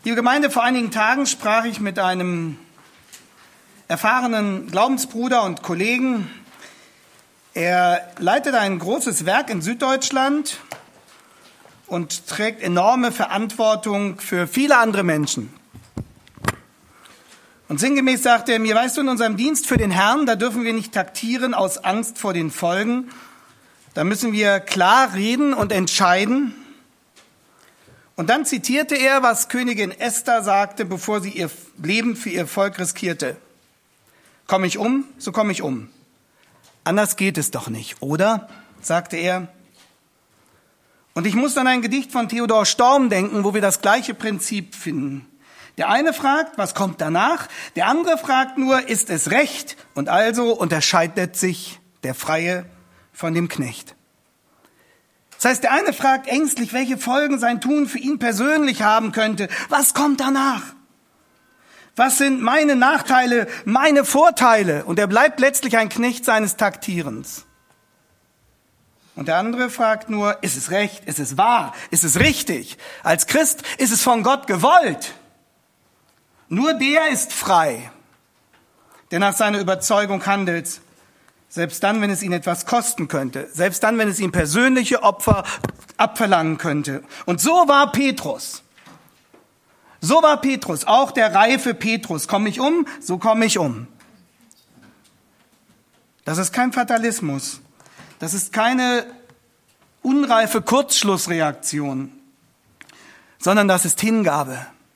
Liebe Gemeinde, vor einigen Tagen sprach ich mit einem erfahrenen Glaubensbruder und Kollegen. Er leitet ein großes Werk in Süddeutschland und trägt enorme Verantwortung für viele andere Menschen. Und sinngemäß sagte er mir, weißt du, in unserem Dienst für den Herrn, da dürfen wir nicht taktieren aus Angst vor den Folgen. Da müssen wir klar reden und entscheiden. Und dann zitierte er, was Königin Esther sagte, bevor sie ihr Leben für ihr Volk riskierte. Komme ich um, so komme ich um. Anders geht es doch nicht, oder? Sagte er. Und ich muss an ein Gedicht von Theodor Storm denken, wo wir das gleiche Prinzip finden. Der eine fragt, was kommt danach? Der andere fragt nur, ist es recht? Und also unterscheidet sich der Freie von dem Knecht. Das heißt, der eine fragt ängstlich, welche Folgen sein Tun für ihn persönlich haben könnte. Was kommt danach? Was sind meine Nachteile, meine Vorteile? Und er bleibt letztlich ein Knecht seines Taktierens. Und der andere fragt nur, ist es recht? Ist es wahr? Ist es richtig? Als Christ ist es von Gott gewollt. Nur der ist frei, der nach seiner Überzeugung handelt. Selbst dann, wenn es ihn etwas kosten könnte. Selbst dann, wenn es ihm persönliche Opfer abverlangen könnte. Und so war Petrus. So war Petrus, auch der reife Petrus. Komme ich um, so komme ich um. Das ist kein Fatalismus. Das ist keine unreife Kurzschlussreaktion. Sondern das ist Hingabe.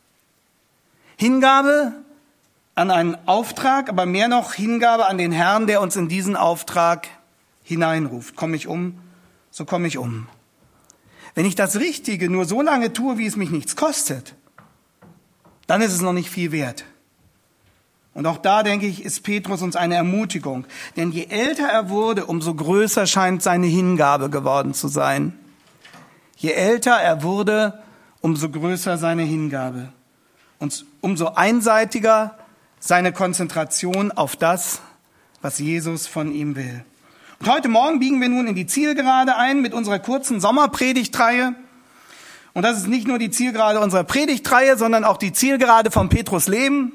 Hingabe an einen Auftrag, aber mehr noch Hingabe an den Herrn, der uns in diesen Auftrag hineinruft. Komme ich um, so komme ich um. Wenn ich das Richtige nur so lange tue, wie es mich nichts kostet, dann ist es noch nicht viel wert. Und auch da, denke ich, ist Petrus uns eine Ermutigung. Denn je älter er wurde, umso größer scheint seine Hingabe geworden zu sein. Je älter er wurde, umso größer seine Hingabe. Und umso einseitiger seine Konzentration auf das, was Jesus von ihm will. Und heute Morgen biegen wir nun in die Zielgerade ein mit unserer kurzen Sommerpredigtreihe. Und das ist nicht nur die Zielgerade unserer Predigtreihe, sondern auch die Zielgerade von Petrus Leben.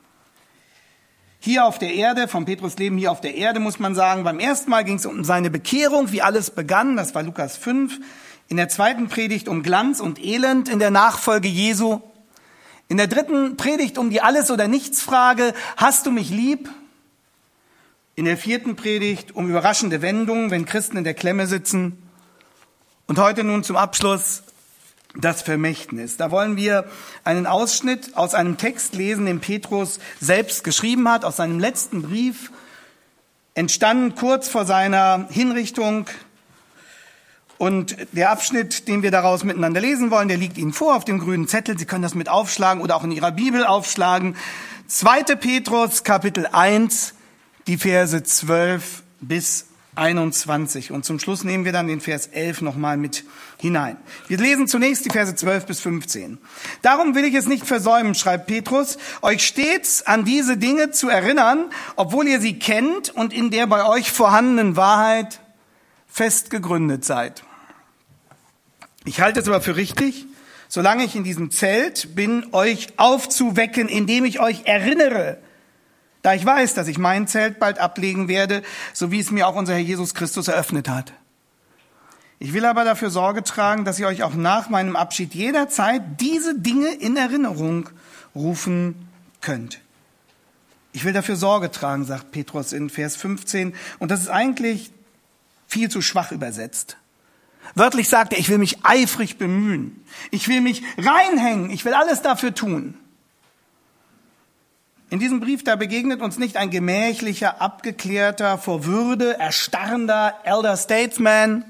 Hier auf der Erde, von Petrus Leben hier auf der Erde, muss man sagen, beim ersten Mal ging es um seine Bekehrung, wie alles begann, das war Lukas 5. In der zweiten Predigt um Glanz und Elend in der Nachfolge Jesu. In der dritten Predigt um die Alles- oder Nichts-Frage, hast du mich lieb? In der vierten Predigt um überraschende Wendungen, wenn Christen in der Klemme sitzen. Und heute nun zum Abschluss das Vermächtnis. Da wollen wir einen Ausschnitt aus einem Text lesen, den Petrus selbst geschrieben hat, aus seinem letzten Brief, entstanden kurz vor seiner Hinrichtung. Und der Abschnitt, den wir daraus miteinander lesen wollen, der liegt Ihnen vor auf dem grünen Zettel. Sie können das mit aufschlagen oder auch in Ihrer Bibel aufschlagen. 2. Petrus, Kapitel 1, die Verse 12 bis 21. Und zum Schluss nehmen wir dann den Vers 11 nochmal mit hinein. Wir lesen zunächst die Verse 12 bis 15. Darum will ich es nicht versäumen, schreibt Petrus, euch stets an diese Dinge zu erinnern, obwohl ihr sie kennt und in der bei euch vorhandenen Wahrheit fest gegründet seid. Ich halte es aber für richtig, solange ich in diesem Zelt bin, euch aufzuwecken, indem ich euch erinnere, da ich weiß, dass ich mein Zelt bald ablegen werde, so wie es mir auch unser Herr Jesus Christus eröffnet hat. Ich will aber dafür Sorge tragen, dass ihr euch auch nach meinem Abschied jederzeit diese Dinge in Erinnerung rufen könnt. Ich will dafür Sorge tragen, sagt Petrus in Vers 15, und das ist eigentlich viel zu schwach übersetzt. Wörtlich sagt er, ich will mich eifrig bemühen. Ich will mich reinhängen. Ich will alles dafür tun. In diesem Brief, da begegnet uns nicht ein gemächlicher, abgeklärter, vor Würde erstarrender Elder Statesman,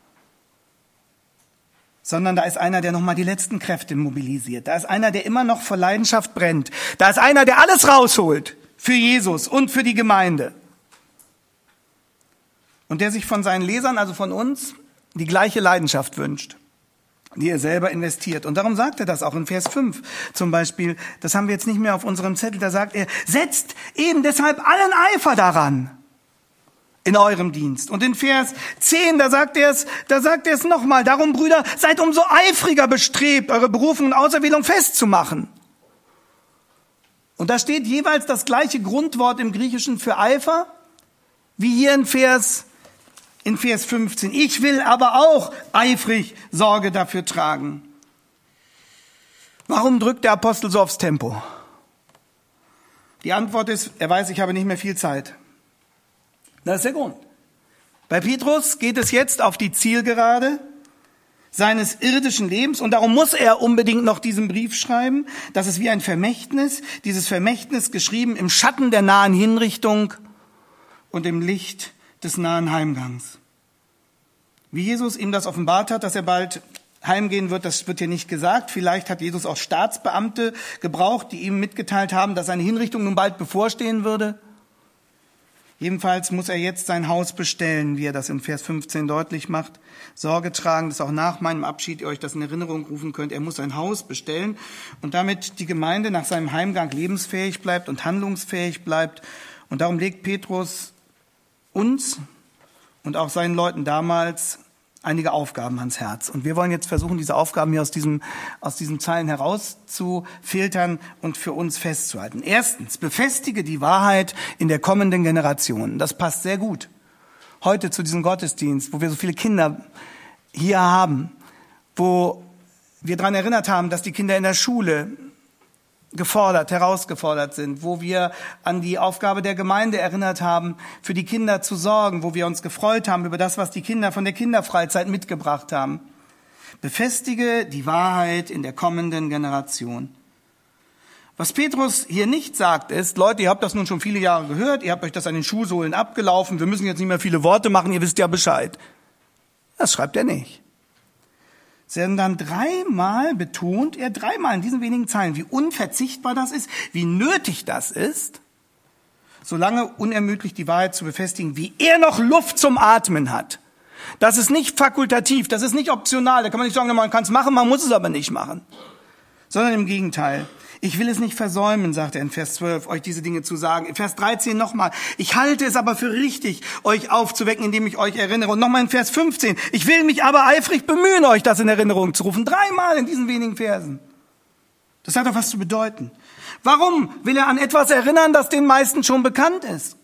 sondern da ist einer, der nochmal die letzten Kräfte mobilisiert. Da ist einer, der immer noch vor Leidenschaft brennt. Da ist einer, der alles rausholt für Jesus und für die Gemeinde. Und der sich von seinen Lesern, also von uns, die gleiche Leidenschaft wünscht, die er selber investiert. Und darum sagt er das auch in Vers 5 zum Beispiel. Das haben wir jetzt nicht mehr auf unserem Zettel. Da sagt er, setzt eben deshalb allen Eifer daran, in eurem Dienst. Und in Vers 10, da sagt er es nochmal. Darum, Brüder, seid umso eifriger bestrebt, eure Berufung und Auserwählung festzumachen. Und da steht jeweils das gleiche Grundwort im Griechischen für Eifer, wie hier in Vers 15. Ich will aber auch eifrig Sorge dafür tragen. Warum drückt der Apostel so aufs Tempo? Die Antwort ist, er weiß, ich habe nicht mehr viel Zeit. Das ist der Grund. Bei Petrus geht es jetzt auf die Zielgerade seines irdischen Lebens und darum muss er unbedingt noch diesen Brief schreiben. Das ist wie ein Vermächtnis, dieses Vermächtnis geschrieben im Schatten der nahen Hinrichtung und im Licht des nahen Heimgangs. Wie Jesus ihm das offenbart hat, dass er bald heimgehen wird, das wird hier nicht gesagt. Vielleicht hat Jesus auch Staatsbeamte gebraucht, die ihm mitgeteilt haben, dass seine Hinrichtung nun bald bevorstehen würde. Jedenfalls muss er jetzt sein Haus bestellen, wie er das in Vers 15 deutlich macht. Sorge tragen, dass auch nach meinem Abschied ihr euch das in Erinnerung rufen könnt. Er muss sein Haus bestellen und damit die Gemeinde nach seinem Heimgang lebensfähig bleibt und handlungsfähig bleibt. Und darum legt Petrus uns und auch seinen Leuten damals einige Aufgaben ans Herz. Und wir wollen jetzt versuchen, diese Aufgaben hier aus diesen Zeilen herauszufiltern und für uns festzuhalten. Erstens, befestige die Wahrheit in der kommenden Generation. Das passt sehr gut heute zu diesem Gottesdienst, wo wir so viele Kinder hier haben, wo wir daran erinnert haben, dass die Kinder in der Schule herausgefordert sind, wo wir an die Aufgabe der Gemeinde erinnert haben, für die Kinder zu sorgen, wo wir uns gefreut haben über das, was die Kinder von der Kinderfreizeit mitgebracht haben. Befestige die Wahrheit in der kommenden Generation. Was Petrus hier nicht sagt ist, Leute, ihr habt das nun schon viele Jahre gehört, ihr habt euch das an den Schuhsohlen abgelaufen, wir müssen jetzt nicht mehr viele Worte machen, ihr wisst ja Bescheid. Das schreibt er nicht. Sondern dreimal betont er, in diesen wenigen Zeilen, wie unverzichtbar das ist, wie nötig das ist, solange unermüdlich die Wahrheit zu befestigen, wie er noch Luft zum Atmen hat. Das ist nicht fakultativ, das ist nicht optional, da kann man nicht sagen, man kann es machen, man muss es aber nicht machen. Sondern im Gegenteil. Ich will es nicht versäumen, sagt er in Vers 12, euch diese Dinge zu sagen. In Vers 13 nochmal, ich halte es aber für richtig, euch aufzuwecken, indem ich euch erinnere. Und nochmal in Vers 15, ich will mich aber eifrig bemühen, euch das in Erinnerung zu rufen. 3-mal in diesen wenigen Versen. Das hat doch was zu bedeuten. Warum will er an etwas erinnern, das den meisten schon bekannt ist?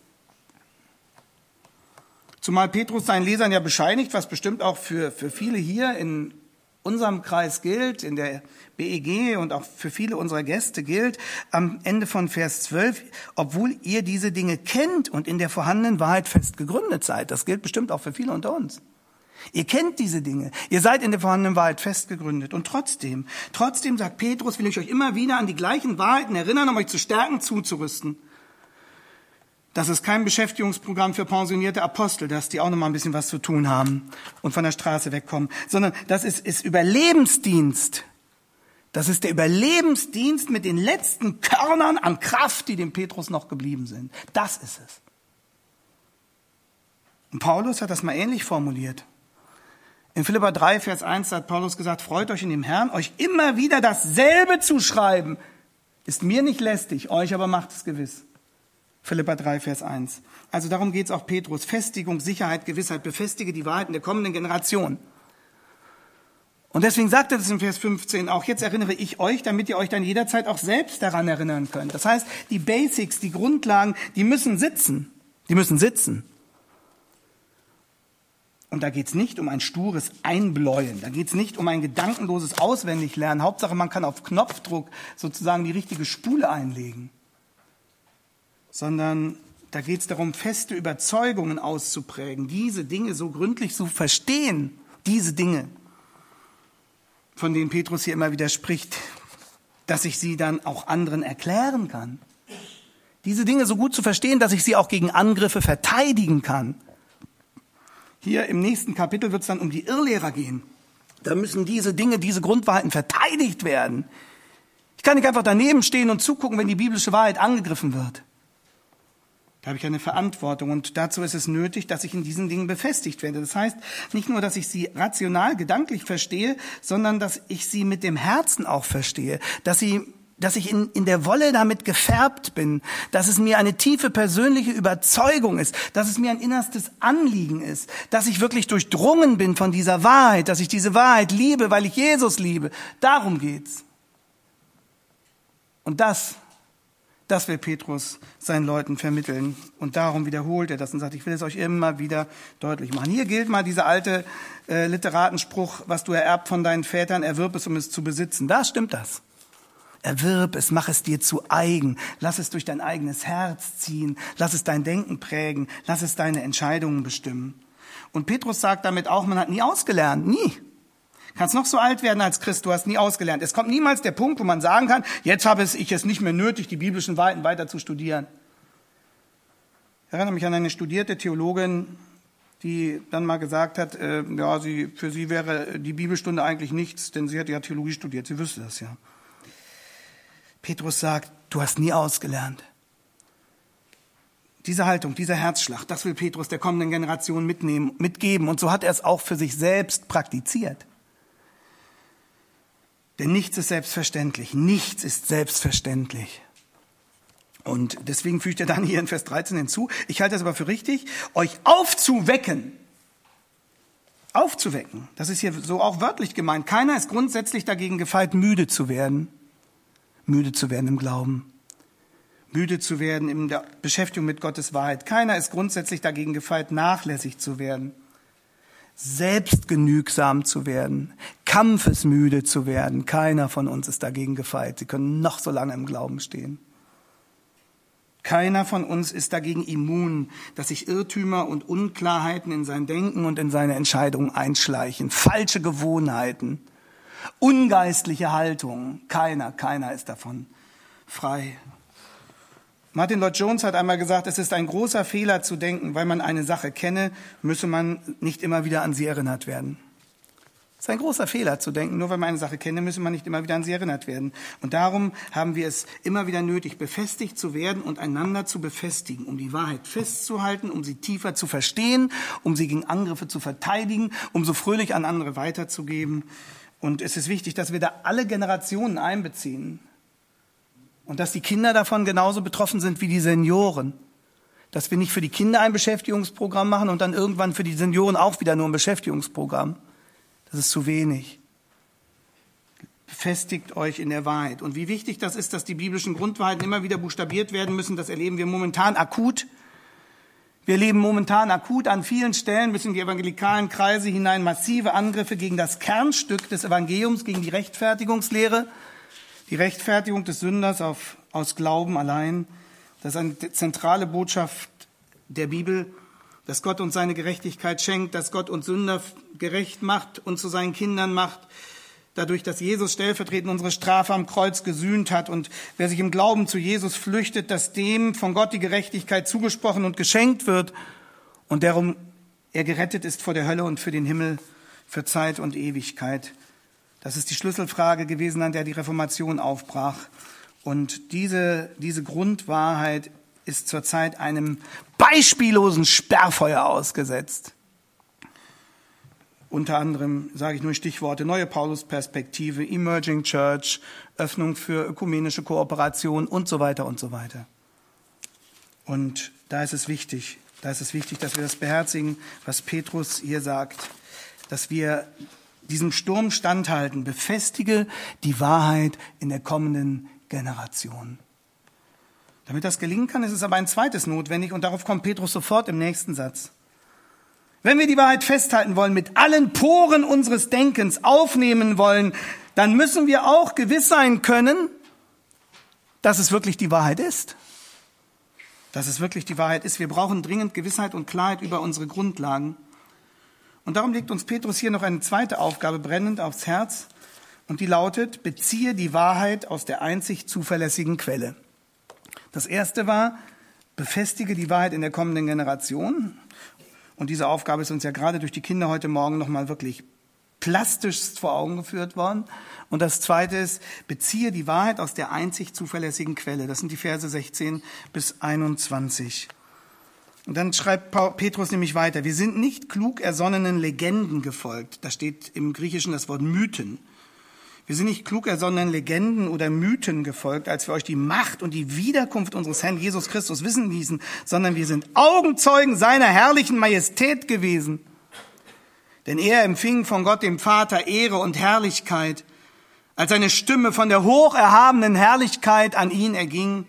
Zumal Petrus seinen Lesern ja bescheinigt, was bestimmt auch für viele hier in unserem Kreis gilt, in der BEG und auch für viele unserer Gäste gilt, am Ende von Vers 12, obwohl ihr diese Dinge kennt und in der vorhandenen Wahrheit fest gegründet seid. Das gilt bestimmt auch für viele unter uns. Ihr kennt diese Dinge, ihr seid in der vorhandenen Wahrheit fest gegründet. Und trotzdem sagt Petrus, will ich euch immer wieder an die gleichen Wahrheiten erinnern, um euch zu stärken, zuzurüsten. Das ist kein Beschäftigungsprogramm für pensionierte Apostel, dass die auch noch mal ein bisschen was zu tun haben und von der Straße wegkommen, sondern das ist Überlebensdienst. Das ist der Überlebensdienst mit den letzten Körnern an Kraft, die dem Petrus noch geblieben sind. Das ist es. Und Paulus hat das mal ähnlich formuliert. In Philipper 3, Vers 1 hat Paulus gesagt, freut euch in dem Herrn, euch immer wieder dasselbe zu schreiben. Ist mir nicht lästig, euch aber macht es gewiss. Philipper 3, Vers 1. Also darum geht es auch Petrus. Festigung, Sicherheit, Gewissheit. Befestige die Wahrheit in der kommenden Generation. Und deswegen sagt er das in Vers 15 auch. Jetzt erinnere ich euch, damit ihr euch dann jederzeit auch selbst daran erinnern könnt. Das heißt, die Basics, die Grundlagen, die müssen sitzen. Die müssen sitzen. Und da geht es nicht um ein stures Einbläuen. Da geht es nicht um ein gedankenloses Auswendiglernen. Hauptsache, man kann auf Knopfdruck sozusagen die richtige Spule einlegen. Sondern da geht es darum, feste Überzeugungen auszuprägen, diese Dinge so gründlich zu verstehen, diese Dinge, von denen Petrus hier immer wieder spricht, dass ich sie dann auch anderen erklären kann. Diese Dinge so gut zu verstehen, dass ich sie auch gegen Angriffe verteidigen kann. Hier im nächsten Kapitel wird es dann um die Irrlehrer gehen. Da müssen diese Dinge, diese Grundwahrheiten verteidigt werden. Ich kann nicht einfach daneben stehen und zugucken, wenn die biblische Wahrheit angegriffen wird. Da habe ich eine Verantwortung und dazu ist es nötig, dass ich in diesen Dingen befestigt werde. Das heißt nicht nur, dass ich sie rational, gedanklich verstehe, sondern dass ich sie mit dem Herzen auch verstehe, dass dass ich in der Wolle damit gefärbt bin, dass es mir eine tiefe persönliche Überzeugung ist, dass es mir ein innerstes Anliegen ist, dass ich wirklich durchdrungen bin von dieser Wahrheit, dass ich diese Wahrheit liebe, weil ich Jesus liebe. Darum geht's. Und das will Petrus seinen Leuten vermitteln. Und darum wiederholt er das und sagt, ich will es euch immer wieder deutlich machen. Hier gilt mal dieser alte Literatenspruch, was du ererbt von deinen Vätern, erwirb es, um es zu besitzen. Da stimmt das. Erwirb es, mach es dir zu eigen. Lass es durch dein eigenes Herz ziehen. Lass es dein Denken prägen. Lass es deine Entscheidungen bestimmen. Und Petrus sagt damit auch, man hat nie ausgelernt. Nie. Kannst noch so alt werden als Christ, du hast nie ausgelernt. Es kommt niemals der Punkt, wo man sagen kann, jetzt habe ich es nicht mehr nötig, die biblischen Wahrheiten weiter zu studieren. Ich erinnere mich an eine studierte Theologin, die dann mal gesagt hat, für sie wäre die Bibelstunde eigentlich nichts, denn sie hat ja Theologie studiert, sie wüsste das ja. Petrus sagt, du hast nie ausgelernt. Diese Haltung, dieser Herzschlag, das will Petrus der kommenden Generation mitgeben. Und so hat er es auch für sich selbst praktiziert. Denn nichts ist selbstverständlich. Nichts ist selbstverständlich. Und deswegen fügt er dann hier in Vers 13 hinzu, ich halte es aber für richtig, euch aufzuwecken. Aufzuwecken. Das ist hier so auch wörtlich gemeint. Keiner ist grundsätzlich dagegen gefeit, müde zu werden. Müde zu werden im Glauben. Müde zu werden in der Beschäftigung mit Gottes Wahrheit. Keiner ist grundsätzlich dagegen gefeit, nachlässig zu werden. Selbstgenügsam zu werden, kampfesmüde zu werden. Keiner von uns ist dagegen gefeit. Sie können noch so lange im Glauben stehen. Keiner von uns ist dagegen immun, dass sich Irrtümer und Unklarheiten in sein Denken und in seine Entscheidungen einschleichen. Falsche Gewohnheiten, ungeistliche Haltungen. Keiner ist davon frei. Martin Lloyd-Jones hat einmal gesagt, es ist ein großer Fehler zu denken, weil man eine Sache kenne, müsse man nicht immer wieder an sie erinnert werden. Es ist ein großer Fehler zu denken, nur weil man eine Sache kenne, müsse man nicht immer wieder an sie erinnert werden. Und darum haben wir es immer wieder nötig, befestigt zu werden und einander zu befestigen, um die Wahrheit festzuhalten, um sie tiefer zu verstehen, um sie gegen Angriffe zu verteidigen, um so fröhlich an andere weiterzugeben. Und es ist wichtig, dass wir da alle Generationen einbeziehen. Und dass die Kinder davon genauso betroffen sind wie die Senioren. Dass wir nicht für die Kinder ein Beschäftigungsprogramm machen und dann irgendwann für die Senioren auch wieder nur ein Beschäftigungsprogramm. Das ist zu wenig. Befestigt euch in der Wahrheit. Und wie wichtig das ist, dass die biblischen Grundwahrheiten immer wieder buchstabiert werden müssen, das erleben wir momentan akut. Wir erleben momentan akut an vielen Stellen bis in die evangelikalen Kreise hinein massive Angriffe gegen das Kernstück des Evangeliums, gegen die Rechtfertigungslehre. Die Rechtfertigung des Sünders aus Glauben allein, das ist eine zentrale Botschaft der Bibel, dass Gott uns seine Gerechtigkeit schenkt, dass Gott uns Sünder gerecht macht und zu seinen Kindern macht, dadurch, dass Jesus stellvertretend unsere Strafe am Kreuz gesühnt hat. Und wer sich im Glauben zu Jesus flüchtet, dass dem von Gott die Gerechtigkeit zugesprochen und geschenkt wird und darum er gerettet ist vor der Hölle und für den Himmel, für Zeit und Ewigkeit. Das ist die Schlüsselfrage gewesen, an der die Reformation aufbrach. Und diese Grundwahrheit ist zurzeit einem beispiellosen Sperrfeuer ausgesetzt. Unter anderem sage ich nur Stichworte: neue Paulusperspektive, Emerging Church, Öffnung für ökumenische Kooperation und so weiter und so weiter. Und da ist es wichtig, dass wir das beherzigen, was Petrus hier sagt, dass wir diesem Sturm standhalten, befestige die Wahrheit in der kommenden Generation. Damit das gelingen kann, ist es aber ein zweites notwendig und darauf kommt Petrus sofort im nächsten Satz. Wenn wir die Wahrheit festhalten wollen, mit allen Poren unseres Denkens aufnehmen wollen, dann müssen wir auch gewiss sein können, dass es wirklich die Wahrheit ist. Dass es wirklich die Wahrheit ist. Wir brauchen dringend Gewissheit und Klarheit über unsere Grundlagen. Und darum legt uns Petrus hier noch eine zweite Aufgabe brennend aufs Herz. Und die lautet: beziehe die Wahrheit aus der einzig zuverlässigen Quelle. Das erste war, befestige die Wahrheit in der kommenden Generation. Und diese Aufgabe ist uns ja gerade durch die Kinder heute Morgen nochmal wirklich plastisch vor Augen geführt worden. Und das zweite ist, beziehe die Wahrheit aus der einzig zuverlässigen Quelle. Das sind die Verse 16 bis 21. Und dann schreibt Petrus nämlich weiter: wir sind nicht klug ersonnenen Legenden gefolgt. Da steht im Griechischen das Wort Mythen. Wir sind nicht klug ersonnenen Legenden oder Mythen gefolgt, als wir euch die Macht und die Wiederkunft unseres Herrn Jesus Christus wissen ließen, sondern wir sind Augenzeugen seiner herrlichen Majestät gewesen. Denn er empfing von Gott dem Vater Ehre und Herrlichkeit, als seine Stimme von der hocherhabenen Herrlichkeit an ihn erging.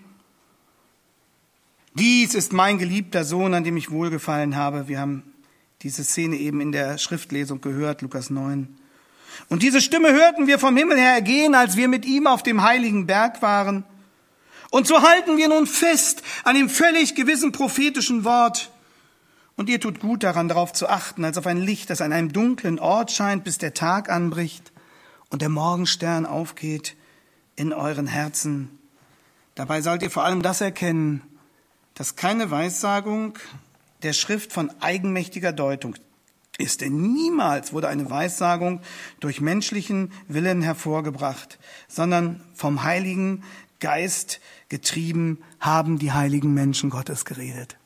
Dies ist mein geliebter Sohn, an dem ich wohlgefallen habe. Wir haben diese Szene eben in der Schriftlesung gehört, Lukas 9. Und diese Stimme hörten wir vom Himmel her ergehen, als wir mit ihm auf dem heiligen Berg waren. Und so halten wir nun fest an dem völlig gewissen prophetischen Wort. Und ihr tut gut daran, darauf zu achten, als auf ein Licht, das an einem dunklen Ort scheint, bis der Tag anbricht und der Morgenstern aufgeht in euren Herzen. Dabei sollt ihr vor allem das erkennen, dass keine Weissagung der Schrift von eigenmächtiger Deutung ist. Denn niemals wurde eine Weissagung durch menschlichen Willen hervorgebracht, sondern vom Heiligen Geist getrieben haben die heiligen Menschen Gottes geredet.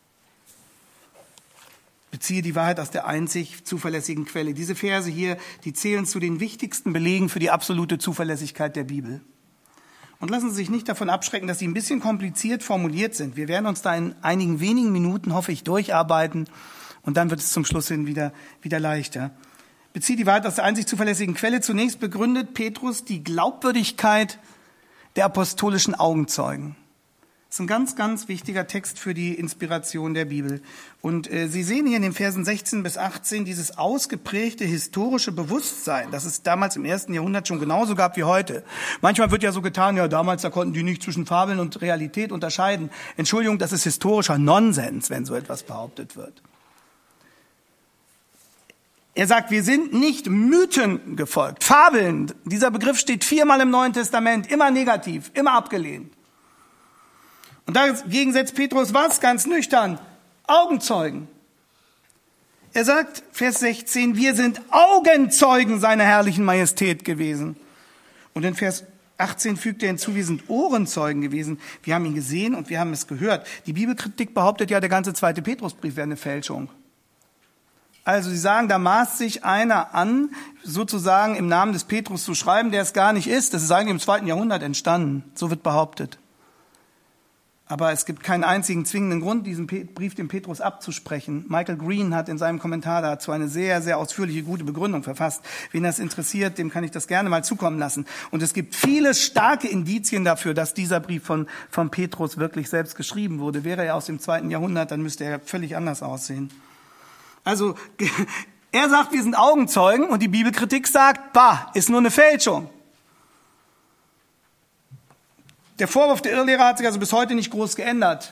Beziehe die Wahrheit aus der einzig zuverlässigen Quelle. Diese Verse hier, die zählen zu den wichtigsten Belegen für die absolute Zuverlässigkeit der Bibel. Und lassen Sie sich nicht davon abschrecken, dass sie ein bisschen kompliziert formuliert sind. Wir werden uns da in einigen wenigen Minuten, hoffe ich, durcharbeiten und dann wird es zum Schluss hin wieder leichter. Beziehe die Wahrheit aus der einzig zuverlässigen Quelle. Zunächst begründet Petrus die Glaubwürdigkeit der apostolischen Augenzeugen. Das ist ein ganz, ganz wichtiger Text für die Inspiration der Bibel. Und Sie sehen hier in den Versen 16 bis 18 dieses ausgeprägte historische Bewusstsein, das es damals im 1. Jahrhundert schon genauso gab wie heute. Manchmal wird ja so getan, ja damals, da konnten die nicht zwischen Fabeln und Realität unterscheiden. Entschuldigung, das ist historischer Nonsens, wenn so etwas behauptet wird. Er sagt, wir sind nicht Mythen gefolgt, Fabeln. Dieser Begriff steht 4-mal im Neuen Testament, immer negativ, immer abgelehnt. Und dagegen setzt Petrus was? Ganz nüchtern. Augenzeugen. Er sagt, Vers 16, wir sind Augenzeugen seiner herrlichen Majestät gewesen. Und in Vers 18 fügt er hinzu, wir sind Ohrenzeugen gewesen. Wir haben ihn gesehen und wir haben es gehört. Die Bibelkritik behauptet ja, der ganze 2. Petrusbrief wäre eine Fälschung. Also sie sagen, da maßt sich einer an, sozusagen im Namen des Petrus zu schreiben, der es gar nicht ist. Das ist eigentlich im 2. Jahrhundert entstanden. So wird behauptet. Aber es gibt keinen einzigen zwingenden Grund, diesen Brief dem Petrus abzusprechen. Michael Green hat in seinem Kommentar dazu eine sehr, sehr ausführliche, gute Begründung verfasst. Wen das interessiert, dem kann ich das gerne mal zukommen lassen. Und es gibt viele starke Indizien dafür, dass dieser Brief von Petrus wirklich selbst geschrieben wurde. Wäre er aus dem 2. Jahrhundert, dann müsste er völlig anders aussehen. Also, er sagt, wir sind Augenzeugen und die Bibelkritik sagt, ist nur eine Fälschung. Der Vorwurf der Irrlehrer hat sich also bis heute nicht groß geändert.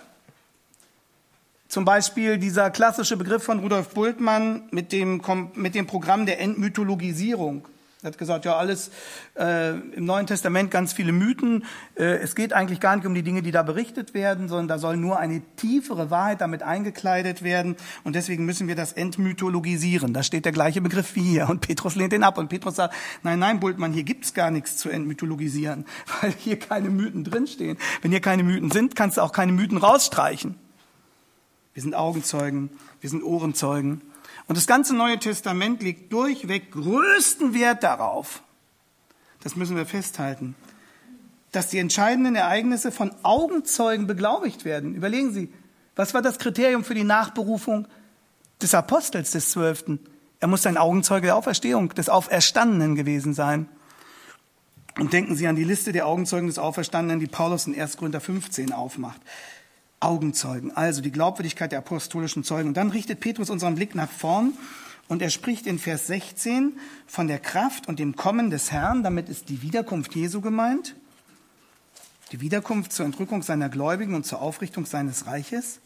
Zum Beispiel dieser klassische Begriff von Rudolf Bultmann mit dem Programm der Entmythologisierung. Er hat gesagt, ja, alles im Neuen Testament ganz viele Mythen. Es geht eigentlich gar nicht um die Dinge, die da berichtet werden, sondern da soll nur eine tiefere Wahrheit damit eingekleidet werden. Und deswegen müssen wir das entmythologisieren. Da steht der gleiche Begriff wie hier. Und Petrus lehnt den ab. Und Petrus sagt, nein, Bultmann, hier gibt's gar nichts zu entmythologisieren, weil hier keine Mythen drinstehen. Wenn hier keine Mythen sind, kannst du auch keine Mythen rausstreichen. Wir sind Augenzeugen, wir sind Ohrenzeugen. Und das ganze Neue Testament legt durchweg größten Wert darauf, das müssen wir festhalten, dass die entscheidenden Ereignisse von Augenzeugen beglaubigt werden. Überlegen Sie, was war das Kriterium für die Nachberufung des Apostels, des 12.? Er muss ein Augenzeuge der Auferstehung, des Auferstandenen gewesen sein. Und denken Sie an die Liste der Augenzeugen des Auferstandenen, die Paulus in 1. Korinther 15 aufmacht. Augenzeugen, also die Glaubwürdigkeit der apostolischen Zeugen. Und dann richtet Petrus unseren Blick nach vorn und er spricht in Vers 16 von der Kraft und dem Kommen des Herrn. Damit ist die Wiederkunft Jesu gemeint. Die Wiederkunft zur Entrückung seiner Gläubigen und zur Aufrichtung seines Reiches.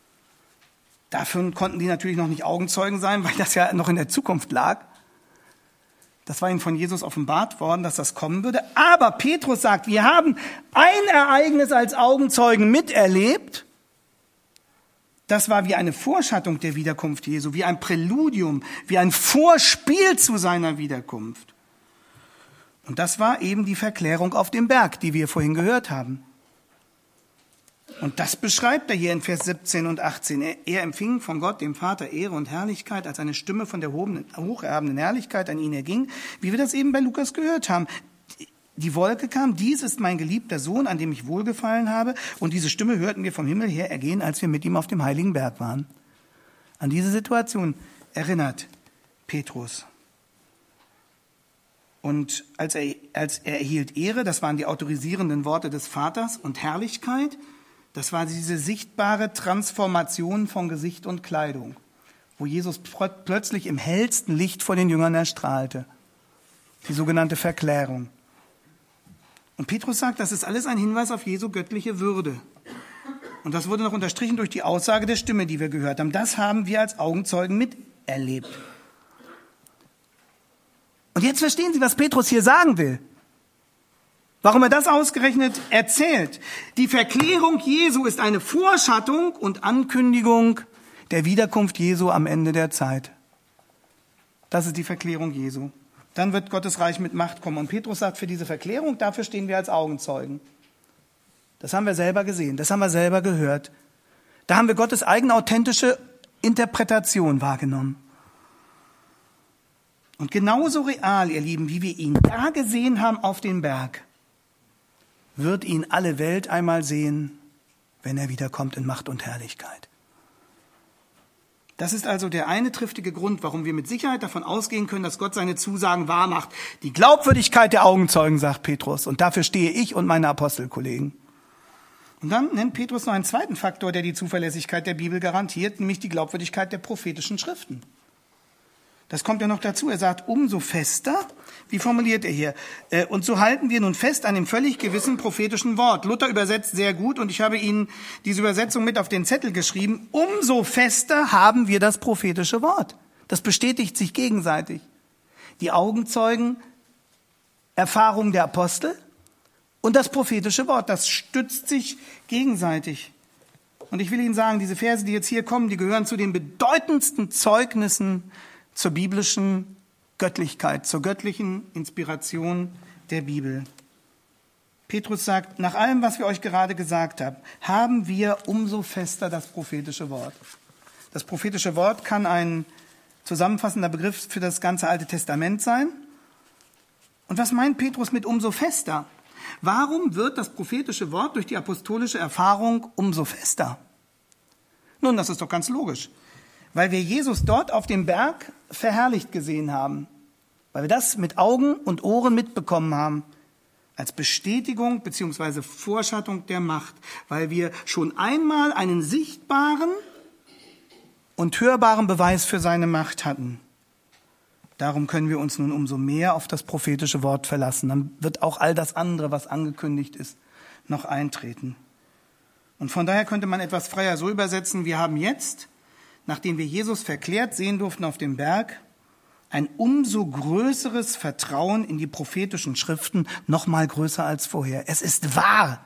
Dafür konnten die natürlich noch nicht Augenzeugen sein, weil das ja noch in der Zukunft lag. Das war ihnen von Jesus offenbart worden, dass das kommen würde. Aber Petrus sagt, wir haben ein Ereignis als Augenzeugen miterlebt. Das war wie eine Vorschattung der Wiederkunft Jesu, wie ein Präludium, wie ein Vorspiel zu seiner Wiederkunft. Und das war eben die Verklärung auf dem Berg, die wir vorhin gehört haben. Und das beschreibt er hier in Vers 17 und 18. Er empfing von Gott, dem Vater, Ehre und Herrlichkeit, als eine Stimme von der hocherhabenen Herrlichkeit an ihn erging, wie wir das eben bei Lukas gehört haben. die Wolke kam, dies ist mein geliebter Sohn, an dem ich wohlgefallen habe. Und diese Stimme hörten wir vom Himmel her ergehen, als wir mit ihm auf dem heiligen Berg waren. An diese Situation erinnert Petrus. Und als er erhielt Ehre, das waren die autorisierenden Worte des Vaters, und Herrlichkeit, das war diese sichtbare Transformation von Gesicht und Kleidung, wo Jesus plötzlich im hellsten Licht vor den Jüngern erstrahlte. Die sogenannte Verklärung. Und Petrus sagt, das ist alles ein Hinweis auf Jesu göttliche Würde. Und das wurde noch unterstrichen durch die Aussage der Stimme, die wir gehört haben. Das haben wir als Augenzeugen miterlebt. Und jetzt verstehen Sie, was Petrus hier sagen will. Warum er das ausgerechnet erzählt. Die Verklärung Jesu ist eine Vorschattung und Ankündigung der Wiederkunft Jesu am Ende der Zeit. Das ist die Verklärung Jesu. Dann wird Gottes Reich mit Macht kommen. Und Petrus sagt, für diese Verklärung, dafür stehen wir als Augenzeugen. Das haben wir selber gesehen, das haben wir selber gehört. Da haben wir Gottes eigene authentische Interpretation wahrgenommen. Und genauso real, ihr Lieben, wie wir ihn da gesehen haben auf dem Berg, wird ihn alle Welt einmal sehen, wenn er wiederkommt in Macht und Herrlichkeit. Das ist also der eine triftige Grund, warum wir mit Sicherheit davon ausgehen können, dass Gott seine Zusagen wahr macht. Die Glaubwürdigkeit der Augenzeugen, sagt Petrus. Und dafür stehe ich und meine Apostelkollegen. Und dann nennt Petrus noch einen zweiten Faktor, der die Zuverlässigkeit der Bibel garantiert, nämlich die Glaubwürdigkeit der prophetischen Schriften. Das kommt ja noch dazu. Er sagt, umso fester, wie formuliert er hier? Und so halten wir nun fest an dem völlig gewissen prophetischen Wort. Luther übersetzt sehr gut und ich habe Ihnen diese Übersetzung mit auf den Zettel geschrieben. Umso fester haben wir das prophetische Wort. Das bestätigt sich gegenseitig. Die Augenzeugen, Erfahrung der Apostel und das prophetische Wort, das stützt sich gegenseitig. Und ich will Ihnen sagen, diese Verse, die jetzt hier kommen, die gehören zu den bedeutendsten Zeugnissen zur biblischen Göttlichkeit, zur göttlichen Inspiration der Bibel. Petrus sagt, nach allem, was wir euch gerade gesagt haben, haben wir umso fester das prophetische Wort. Das prophetische Wort kann ein zusammenfassender Begriff für das ganze Alte Testament sein. Und was meint Petrus mit umso fester? Warum wird das prophetische Wort durch die apostolische Erfahrung umso fester? Nun, das ist doch ganz logisch. Weil wir Jesus dort auf dem Berg verherrlicht gesehen haben. Weil wir das mit Augen und Ohren mitbekommen haben. Als Bestätigung bzw. Vorschattung der Macht. Weil wir schon einmal einen sichtbaren und hörbaren Beweis für seine Macht hatten. Darum können wir uns nun umso mehr auf das prophetische Wort verlassen. Dann wird auch all das andere, was angekündigt ist, noch eintreten. Und von daher könnte man etwas freier so übersetzen, wir haben jetzt, nachdem wir Jesus verklärt sehen durften auf dem Berg, ein umso größeres Vertrauen in die prophetischen Schriften, noch mal größer als vorher. Es ist wahr.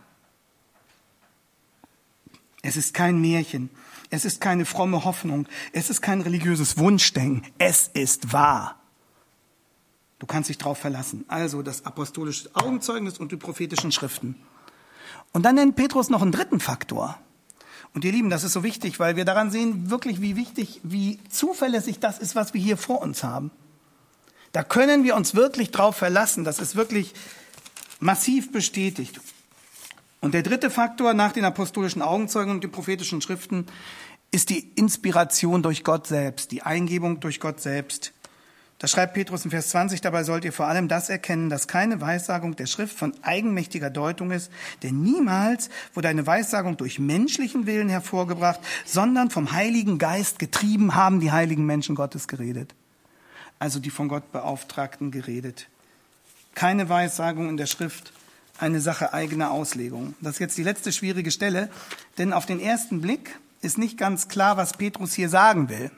Es ist kein Märchen. Es ist keine fromme Hoffnung. Es ist kein religiöses Wunschdenken. Es ist wahr. Du kannst dich darauf verlassen. Also das apostolische Augenzeugnis und die prophetischen Schriften. Und dann nennt Petrus noch einen dritten Faktor. Und ihr Lieben, das ist so wichtig, weil wir daran sehen, wirklich wie wichtig, wie zuverlässig das ist, was wir hier vor uns haben. Da können wir uns wirklich drauf verlassen. Das ist wirklich massiv bestätigt. Und der dritte Faktor nach den apostolischen Augenzeugen und den prophetischen Schriften ist die Inspiration durch Gott selbst, die Eingebung durch Gott selbst. Da schreibt Petrus in Vers 20, dabei sollt ihr vor allem das erkennen, dass keine Weissagung der Schrift von eigenmächtiger Deutung ist, denn niemals wurde eine Weissagung durch menschlichen Willen hervorgebracht, sondern vom Heiligen Geist getrieben haben die heiligen Menschen Gottes geredet. Also die von Gott Beauftragten geredet. Keine Weissagung in der Schrift, eine Sache eigener Auslegung. Das ist jetzt die letzte schwierige Stelle, denn auf den ersten Blick ist nicht ganz klar, was Petrus hier sagen will.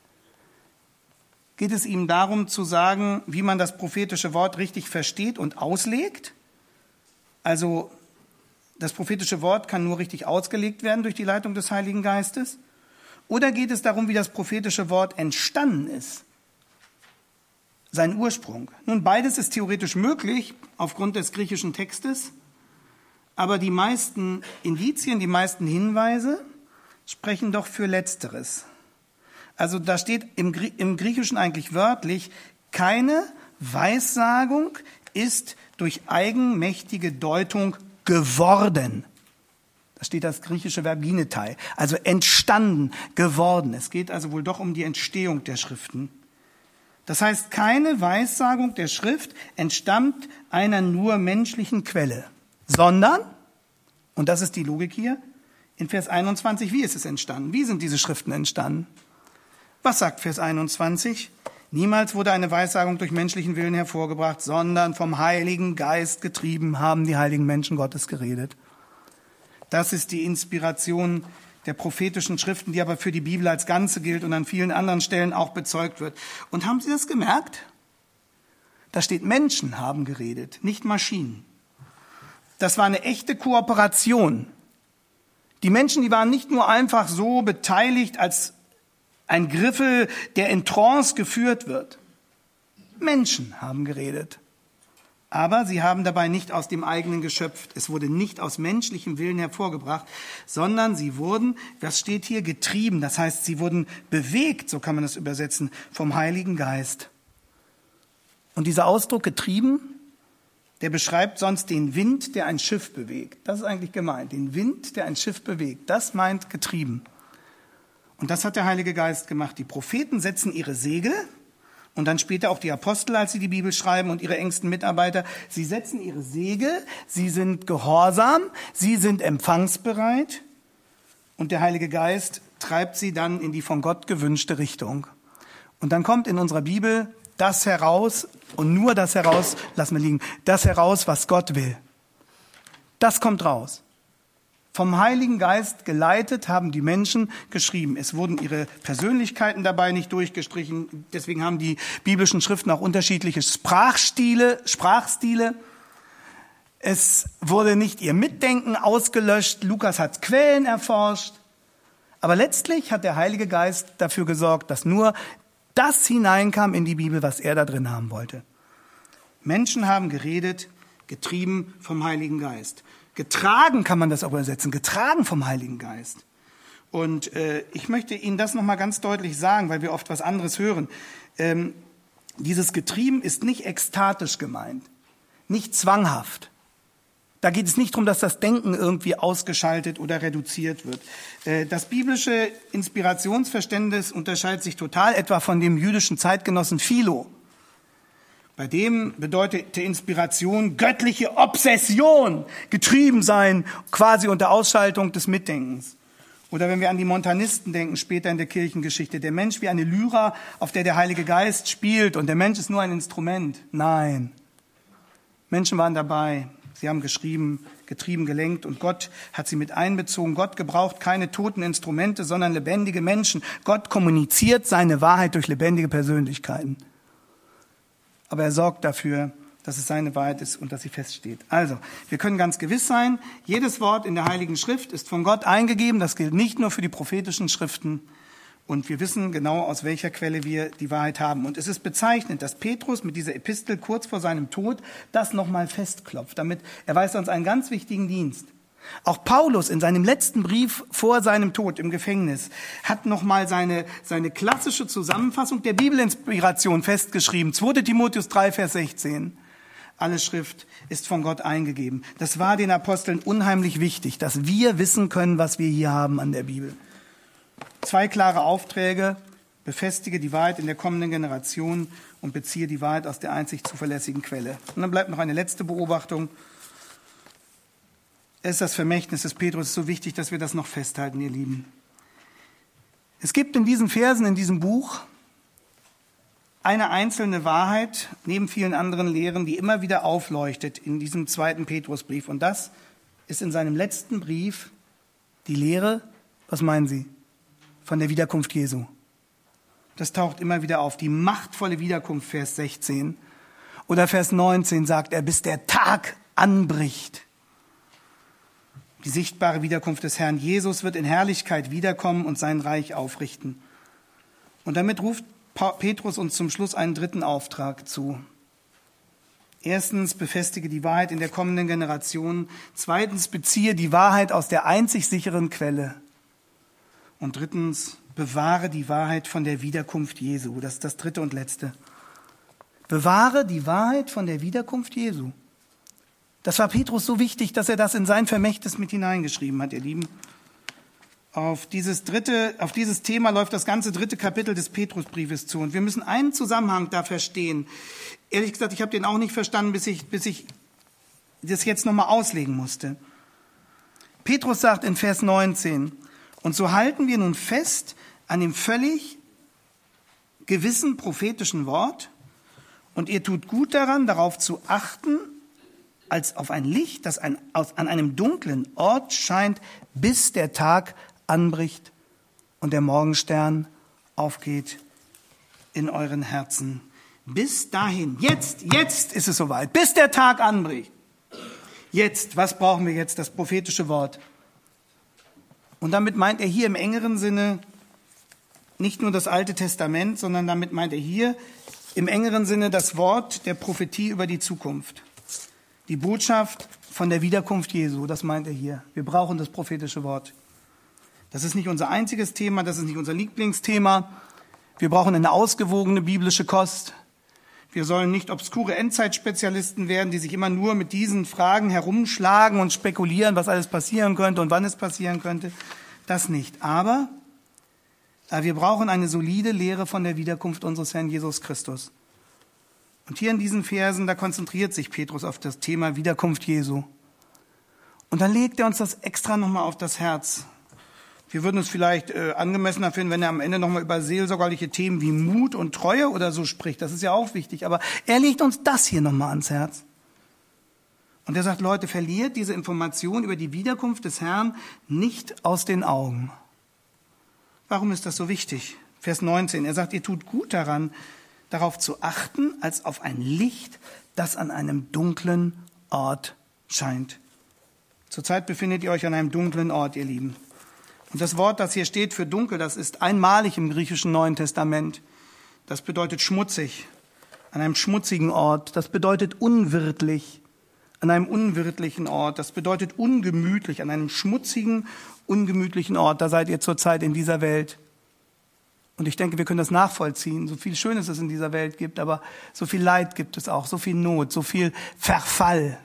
Geht es ihm darum zu sagen, wie man das prophetische Wort richtig versteht und auslegt? Also das prophetische Wort kann nur richtig ausgelegt werden durch die Leitung des Heiligen Geistes? Oder geht es darum, wie das prophetische Wort entstanden ist? Sein Ursprung. Nun, beides ist theoretisch möglich aufgrund des griechischen Textes, aber die meisten Indizien, die meisten Hinweise sprechen doch für Letzteres. Also da steht im Griechischen eigentlich wörtlich keine Weissagung, ist durch eigenmächtige Deutung geworden. Da steht das griechische Verb ginetai, also entstanden, geworden. Es geht also wohl doch um die Entstehung der Schriften. Das heißt, keine Weissagung der Schrift entstammt einer nur menschlichen Quelle, sondern, und das ist die Logik hier, in Vers 21, wie ist es entstanden? Wie sind diese Schriften entstanden? Was sagt Vers 21? Niemals wurde eine Weissagung durch menschlichen Willen hervorgebracht, sondern vom Heiligen Geist getrieben haben die heiligen Menschen Gottes geredet. Das ist die Inspiration der prophetischen Schriften, die aber für die Bibel als Ganze gilt und an vielen anderen Stellen auch bezeugt wird. Und haben Sie das gemerkt? Da steht, Menschen haben geredet, nicht Maschinen. Das war eine echte Kooperation. Die Menschen, die waren nicht nur einfach so beteiligt als ein Griffel, der in Trance geführt wird. Menschen haben geredet. Aber sie haben dabei nicht aus dem eigenen geschöpft. Es wurde nicht aus menschlichem Willen hervorgebracht, sondern sie wurden, was steht hier, getrieben. Das heißt, sie wurden bewegt, so kann man das übersetzen, vom Heiligen Geist. Und dieser Ausdruck getrieben, der beschreibt sonst den Wind, der ein Schiff bewegt. Das ist eigentlich gemeint. Den Wind, der ein Schiff bewegt. Das meint getrieben. Und das hat der Heilige Geist gemacht. Die Propheten setzen ihre Segel. Und dann später auch die Apostel, als sie die Bibel schreiben, und ihre engsten Mitarbeiter. Sie setzen ihre Segel, sie sind gehorsam, sie sind empfangsbereit. Und der Heilige Geist treibt sie dann in die von Gott gewünschte Richtung. Und dann kommt in unserer Bibel das heraus, und nur das heraus, lass mal liegen, das heraus, was Gott will. Das kommt raus. Vom Heiligen Geist geleitet haben die Menschen geschrieben. Es wurden ihre Persönlichkeiten dabei nicht durchgestrichen. Deswegen haben die biblischen Schriften auch unterschiedliche Sprachstile. Es wurde nicht ihr Mitdenken ausgelöscht. Lukas hat Quellen erforscht. Aber letztlich hat der Heilige Geist dafür gesorgt, dass nur das hineinkam in die Bibel, was er da drin haben wollte. Menschen haben geredet, getrieben vom Heiligen Geist. Getragen kann man das auch übersetzen, getragen vom Heiligen Geist. Und ich möchte Ihnen das nochmal ganz deutlich sagen, weil wir oft was anderes hören. Dieses getrieben ist nicht ekstatisch gemeint, nicht zwanghaft. Da geht es nicht darum, dass das Denken irgendwie ausgeschaltet oder reduziert wird. Das biblische Inspirationsverständnis unterscheidet sich total etwa von dem jüdischen Zeitgenossen Philo. Bei dem bedeutete Inspiration göttliche Obsession, getrieben sein, quasi unter Ausschaltung des Mitdenkens. Oder wenn wir an die Montanisten denken, später in der Kirchengeschichte, der Mensch wie eine Lyra, auf der der Heilige Geist spielt und der Mensch ist nur ein Instrument. Nein, Menschen waren dabei, sie haben geschrieben, getrieben, gelenkt und Gott hat sie mit einbezogen. Gott gebraucht keine toten Instrumente, sondern lebendige Menschen. Gott kommuniziert seine Wahrheit durch lebendige Persönlichkeiten. Aber er sorgt dafür, dass es seine Wahrheit ist und dass sie feststeht. Also, wir können ganz gewiss sein, jedes Wort in der Heiligen Schrift ist von Gott eingegeben. Das gilt nicht nur für die prophetischen Schriften. Und wir wissen genau, aus welcher Quelle wir die Wahrheit haben. Und es ist bezeichnend, dass Petrus mit dieser Epistel kurz vor seinem Tod das nochmal festklopft. Damit erweist er uns einen ganz wichtigen Dienst. Auch Paulus in seinem letzten Brief vor seinem Tod im Gefängnis hat nochmal seine klassische Zusammenfassung der Bibelinspiration festgeschrieben. 2. Timotheus 3, Vers 16. Alle Schrift ist von Gott eingegeben. Das war den Aposteln unheimlich wichtig, dass wir wissen können, was wir hier haben an der Bibel. 2 klare Aufträge: Befestige die Wahrheit in der kommenden Generation und beziehe die Wahrheit aus der einzig zuverlässigen Quelle. Und dann bleibt noch eine letzte Beobachtung. Es ist das Vermächtnis des Petrus so wichtig, dass wir das noch festhalten, ihr Lieben. Es gibt in diesen Versen, in diesem Buch, eine einzelne Wahrheit, neben vielen anderen Lehren, die immer wieder aufleuchtet in diesem 2. Petrusbrief. Und das ist in seinem letzten Brief die Lehre, was meinen Sie, von der Wiederkunft Jesu. Das taucht immer wieder auf, die machtvolle Wiederkunft, Vers 16. Oder Vers 19 sagt er, bis der Tag anbricht. Die sichtbare Wiederkunft des Herrn Jesus wird in Herrlichkeit wiederkommen und sein Reich aufrichten. Und damit ruft Petrus uns zum Schluss einen dritten Auftrag zu. Erstens, befestige die Wahrheit in der kommenden Generation. Zweitens, beziehe die Wahrheit aus der einzig sicheren Quelle. Und drittens, bewahre die Wahrheit von der Wiederkunft Jesu. Das ist das dritte und letzte. Bewahre die Wahrheit von der Wiederkunft Jesu. Das war Petrus so wichtig, dass er das in sein Vermächtnis mit hineingeschrieben hat, ihr Lieben. Auf dieses Thema läuft das ganze 3. Kapitel des Petrusbriefes zu. Und wir müssen einen Zusammenhang da verstehen. Ehrlich gesagt, ich habe den auch nicht verstanden, bis ich das jetzt nochmal auslegen musste. Petrus sagt in Vers 19, und so halten wir nun fest an dem völlig gewissen prophetischen Wort, und ihr tut gut daran, darauf zu achten, als auf ein Licht, das an einem dunklen Ort scheint, bis der Tag anbricht und der Morgenstern aufgeht in euren Herzen. Bis dahin, jetzt ist es soweit, bis der Tag anbricht. Jetzt, was brauchen wir jetzt? Das prophetische Wort. Und damit meint er hier im engeren Sinne nicht nur das Alte Testament, sondern damit meint er hier im engeren Sinne das Wort der Prophetie über die Zukunft. Die Botschaft von der Wiederkunft Jesu, das meint er hier. Wir brauchen das prophetische Wort. Das ist nicht unser einziges Thema, das ist nicht unser Lieblingsthema. Wir brauchen eine ausgewogene biblische Kost. Wir sollen nicht obskure Endzeitspezialisten werden, die sich immer nur mit diesen Fragen herumschlagen und spekulieren, was alles passieren könnte und wann es passieren könnte. Das nicht. Aber wir brauchen eine solide Lehre von der Wiederkunft unseres Herrn Jesus Christus. Und hier in diesen Versen, da konzentriert sich Petrus auf das Thema Wiederkunft Jesu. Und dann legt er uns das extra nochmal auf das Herz. Wir würden es vielleicht angemessener finden, wenn er am Ende nochmal über seelsorgerliche Themen wie Mut und Treue oder so spricht. Das ist ja auch wichtig. Aber er legt uns das hier nochmal ans Herz. Und er sagt, Leute, verliert diese Information über die Wiederkunft des Herrn nicht aus den Augen. Warum ist das so wichtig? Vers 19, er sagt, ihr tut gut daran, darauf zu achten, als auf ein Licht, das an einem dunklen Ort scheint. Zurzeit befindet ihr euch an einem dunklen Ort, ihr Lieben. Und das Wort, das hier steht für dunkel, das ist einmalig im griechischen Neuen Testament. Das bedeutet schmutzig, an einem schmutzigen Ort. Das bedeutet unwirtlich, an einem unwirtlichen Ort. Das bedeutet ungemütlich, an einem schmutzigen, ungemütlichen Ort. Da seid ihr zurzeit in dieser Welt. Und ich denke, wir können das nachvollziehen. So viel Schönes es in dieser Welt gibt, aber so viel Leid gibt es auch, so viel Not, so viel Verfall,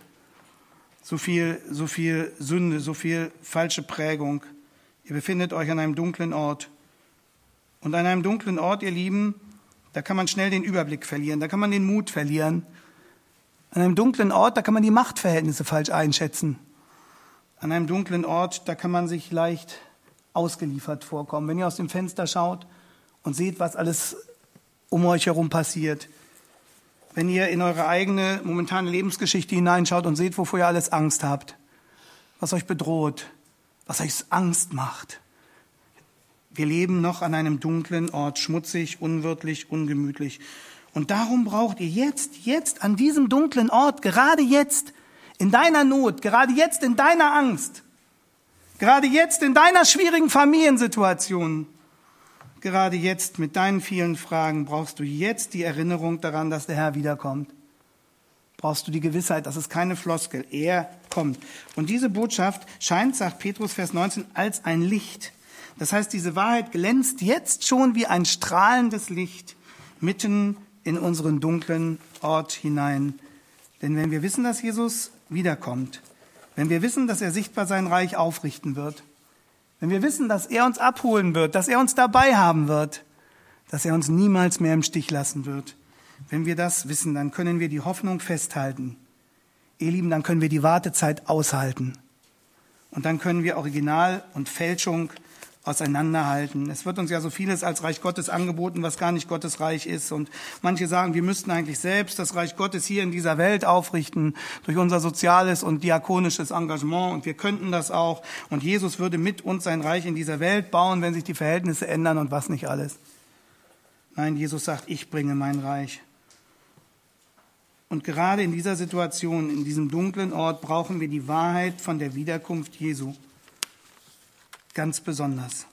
so viel Sünde, so viel falsche Prägung. Ihr befindet euch an einem dunklen Ort. Und an einem dunklen Ort, ihr Lieben, da kann man schnell den Überblick verlieren, da kann man den Mut verlieren. An einem dunklen Ort, da kann man die Machtverhältnisse falsch einschätzen. An einem dunklen Ort, da kann man sich leicht ausgeliefert vorkommen. Wenn ihr aus dem Fenster schaut und seht, was alles um euch herum passiert. Wenn ihr in eure eigene momentane Lebensgeschichte hineinschaut und seht, wovor ihr alles Angst habt, was euch bedroht, was euch Angst macht. Wir leben noch an einem dunklen Ort, schmutzig, unwirtlich, ungemütlich. Und darum braucht ihr jetzt an diesem dunklen Ort, gerade jetzt in deiner Not, gerade jetzt in deiner Angst, gerade jetzt in deiner schwierigen Familiensituation, gerade jetzt mit deinen vielen Fragen, brauchst du jetzt die Erinnerung daran, dass der Herr wiederkommt. Brauchst du die Gewissheit, das ist keine Floskel, er kommt. Und diese Botschaft scheint, sagt Petrus, Vers 19, als ein Licht. Das heißt, diese Wahrheit glänzt jetzt schon wie ein strahlendes Licht mitten in unseren dunklen Ort hinein. Denn wenn wir wissen, dass Jesus wiederkommt, wenn wir wissen, dass er sichtbar sein Reich aufrichten wird, wenn wir wissen, dass er uns abholen wird, dass er uns dabei haben wird, dass er uns niemals mehr im Stich lassen wird, wenn wir das wissen, dann können wir die Hoffnung festhalten. Ihr Lieben, dann können wir die Wartezeit aushalten. Und dann können wir Original und Fälschung auseinanderhalten. Es wird uns ja so vieles als Reich Gottes angeboten, was gar nicht Gottes Reich ist. Und manche sagen, wir müssten eigentlich selbst das Reich Gottes hier in dieser Welt aufrichten, durch unser soziales und diakonisches Engagement. Und wir könnten das auch. Und Jesus würde mit uns sein Reich in dieser Welt bauen, wenn sich die Verhältnisse ändern und was nicht alles. Nein, Jesus sagt, ich bringe mein Reich. Und gerade in dieser Situation, in diesem dunklen Ort, brauchen wir die Wahrheit von der Wiederkunft Jesu. Ganz besonders.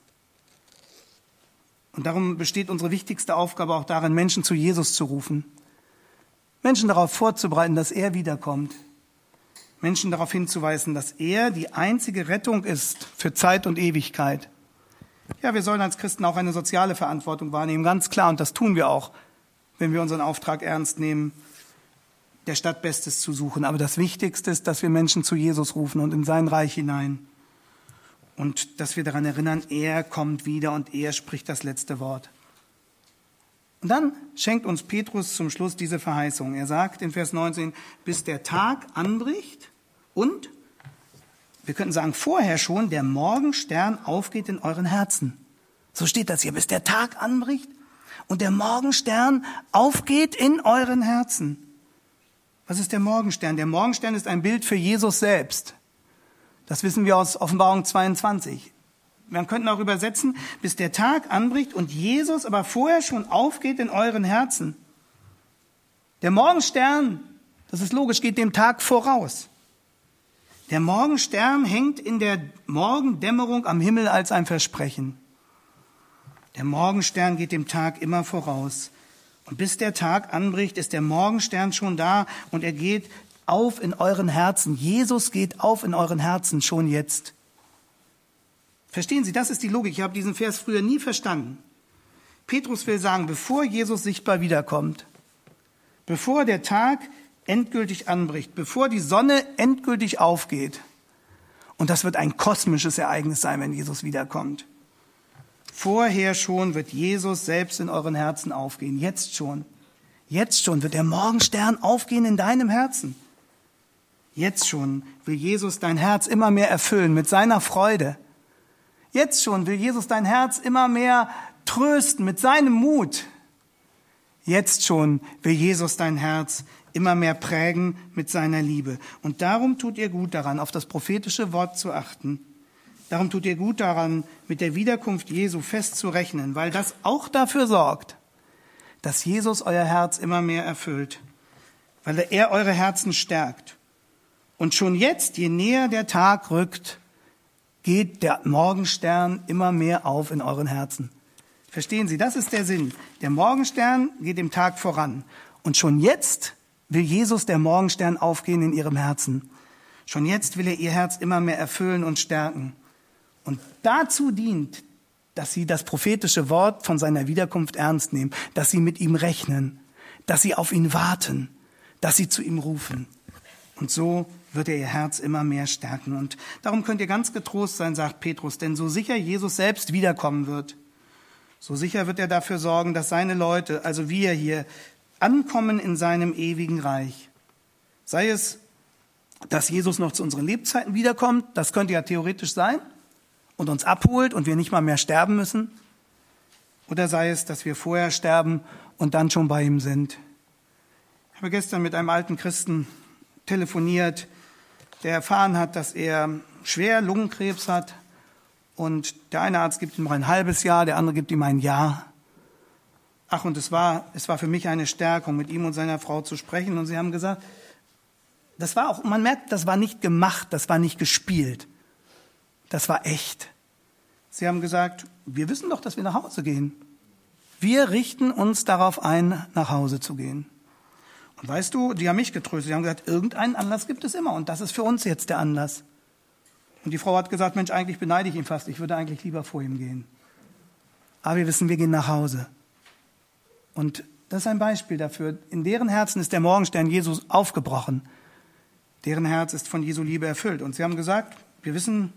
Und darum besteht unsere wichtigste Aufgabe auch darin, Menschen zu Jesus zu rufen. Menschen darauf vorzubereiten, dass er wiederkommt. Menschen darauf hinzuweisen, dass er die einzige Rettung ist für Zeit und Ewigkeit. Ja, wir sollen als Christen auch eine soziale Verantwortung wahrnehmen, ganz klar, und das tun wir auch. wenn wir unseren Auftrag ernst nehmen, der Stadt Bestes zu suchen. Aber das Wichtigste ist, dass wir Menschen zu Jesus rufen und in sein Reich hinein. Und dass wir daran erinnern, er kommt wieder und er spricht das letzte Wort. Und dann schenkt uns Petrus zum Schluss diese Verheißung. Er sagt in Vers 19, bis der Tag anbricht und, wir könnten sagen vorher schon, der Morgenstern aufgeht in euren Herzen. So steht das hier, bis der Tag anbricht und der Morgenstern aufgeht in euren Herzen. Was ist der Morgenstern? Der Morgenstern ist ein Bild für Jesus selbst. Das wissen wir aus Offenbarung 22. Wir könnten auch übersetzen, bis der Tag anbricht und Jesus aber vorher schon aufgeht in euren Herzen. Der Morgenstern, das ist logisch, geht dem Tag voraus. Der Morgenstern hängt in der Morgendämmerung am Himmel als ein Versprechen. Der Morgenstern geht dem Tag immer voraus. Und bis der Tag anbricht, ist der Morgenstern schon da und er geht auf in euren Herzen. Jesus geht auf in euren Herzen schon jetzt. Verstehen Sie, das ist die Logik. Ich habe diesen Vers früher nie verstanden. Petrus will sagen, bevor Jesus sichtbar wiederkommt, bevor der Tag endgültig anbricht, bevor die Sonne endgültig aufgeht, und das wird ein kosmisches Ereignis sein, wenn Jesus wiederkommt, vorher schon wird Jesus selbst in euren Herzen aufgehen. Jetzt schon wird der Morgenstern aufgehen in deinem Herzen. Jetzt schon will Jesus dein Herz immer mehr erfüllen mit seiner Freude. Jetzt schon will Jesus dein Herz immer mehr trösten mit seinem Mut. Jetzt schon will Jesus dein Herz immer mehr prägen mit seiner Liebe. Und darum tut ihr gut daran, auf das prophetische Wort zu achten. Darum tut ihr gut daran, mit der Wiederkunft Jesu fest zu rechnen, weil das auch dafür sorgt, dass Jesus euer Herz immer mehr erfüllt, weil er eure Herzen stärkt. Und schon jetzt, je näher der Tag rückt, geht der Morgenstern immer mehr auf in euren Herzen. Verstehen Sie, das ist der Sinn. Der Morgenstern geht dem Tag voran. Und schon jetzt will Jesus, der Morgenstern, aufgehen in ihrem Herzen. Schon jetzt will er ihr Herz immer mehr erfüllen und stärken. Und dazu dient, dass sie das prophetische Wort von seiner Wiederkunft ernst nehmen, dass sie mit ihm rechnen, dass sie auf ihn warten, dass sie zu ihm rufen. Und so wird er ihr Herz immer mehr stärken. Und darum könnt ihr ganz getrost sein, sagt Petrus, denn so sicher Jesus selbst wiederkommen wird, so sicher wird er dafür sorgen, dass seine Leute, also wir hier, ankommen in seinem ewigen Reich. Sei es, dass Jesus noch zu unseren Lebzeiten wiederkommt, das könnte ja theoretisch sein, und uns abholt und wir nicht mal mehr sterben müssen. Oder sei es, dass wir vorher sterben und dann schon bei ihm sind. Ich habe gestern mit einem alten Christen telefoniert, der erfahren hat, dass er schwer Lungenkrebs hat. Und der eine Arzt gibt ihm noch ein halbes Jahr, der andere gibt ihm ein Jahr. Ach, und es war für mich eine Stärkung, mit ihm und seiner Frau zu sprechen. Und sie haben gesagt, das war auch, man merkt, das war nicht gemacht, das war nicht gespielt. Das war echt. Sie haben gesagt, wir wissen doch, dass wir nach Hause gehen. Wir richten uns darauf ein, nach Hause zu gehen. Und weißt du, die haben mich getröstet. Sie haben gesagt, irgendeinen Anlass gibt es immer. Und das ist für uns jetzt der Anlass. Und die Frau hat gesagt, Mensch, eigentlich beneide ich ihn fast. Ich würde eigentlich lieber vor ihm gehen. Aber wir wissen, wir gehen nach Hause. Und das ist ein Beispiel dafür. In deren Herzen ist der Morgenstern Jesus aufgebrochen. Deren Herz ist von Jesu Liebe erfüllt. Und sie haben gesagt, wir wissen,